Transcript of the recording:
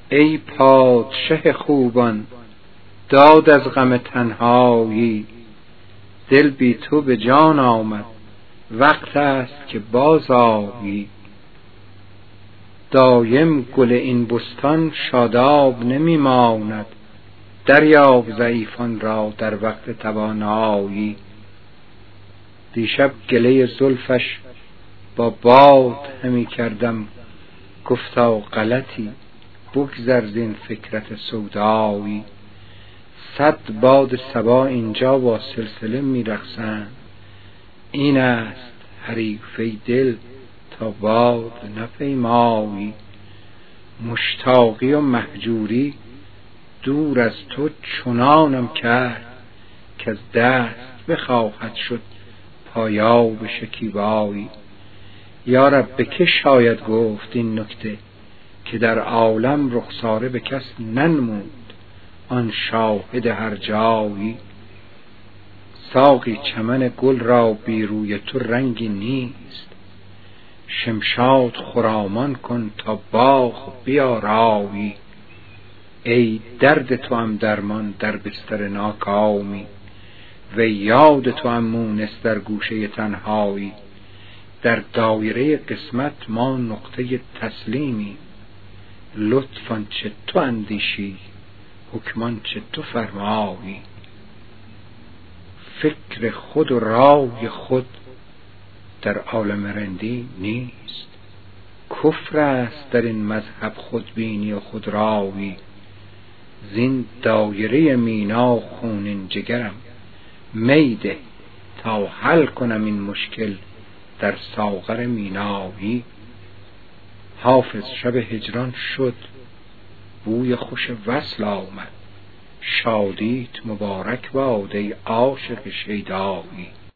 ای پادشه خوبان داد از غم تنهایی، دل بی تو به جان آمد وقت است که باز آیی. دایم گل این بستان شاداب نمی ماند، دریاب ضعیفان را در وقت توانایی. دیشب گله زلفش با باد همی کردم، گفتا غلطی بگذر زین فکرت سودایی. صد باد صبا اینجا با سلسله می رقصند، این است حریفه دل تا باد نپیمایی. مشتاقی و مهجوری دور از تو چنانم کرد، که از دست بخواهد شد پایاب شکیبایی. یارب به که شاید گفت این نکته، که در عالم رخساره به کس ننمود آن شاهد هر جایی. ساقی چمن گل را بی روی تو رنگی نیست، شمشاد خرامان کن تا باغ بیارایی. ای درد توام درمان در بستر ناکامی، و یاد توام مونس در گوشه تنهایی. در دایره قسمت ما نقطه تسلیمی، لطفاً چه تو اندیشی حکمان چه تو فرمایی. فکر خود و رای خود در عالم رندی نیست، کفر است در این مذهب خودبینی و خودرایی. زین دایره مینا خونین جگرم می ده، تا حل کنم این مشکل در ساغر مینایی. حافظ شب هجران شد بوی خوش وصل آمد، شادیت مبارک باد ای عاشق شیدایی.